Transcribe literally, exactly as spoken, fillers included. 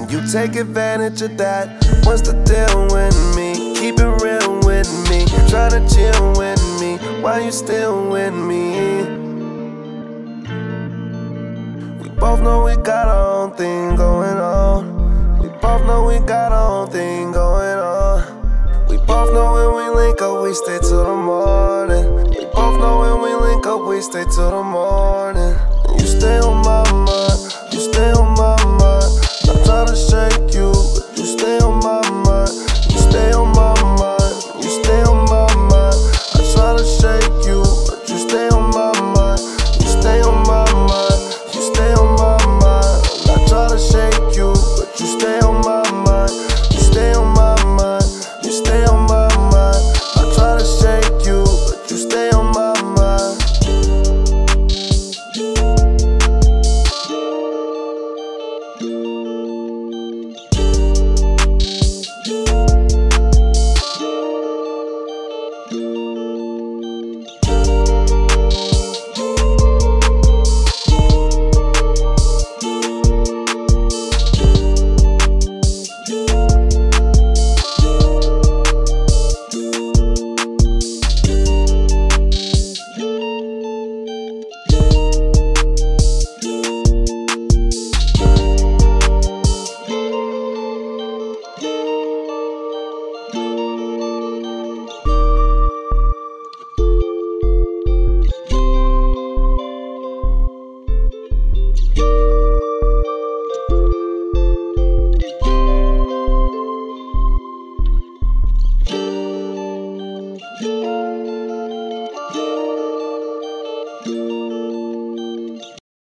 and you take advantage of that. What's the deal with me? Keep it real with me. Tryna chill with me while you still with me. We both know we got our own thing going on. We both know we got our own thing going on. We both know when we link up, we stay till the morning. We both know when we link up, we stay till the morning. And you stay on my mind, you stay on my mind. I'm tryna shake you, but you stay on my mind. You stay on my mind, you stay on my mind. I try to shake you, but you stay on my mind. You stay on my mind, you stay on my mind. I try to shake you, but you stay on my mind. You stay on my mind, you stay on my mind. I try to shake you, but you stay on my mind. Thank you.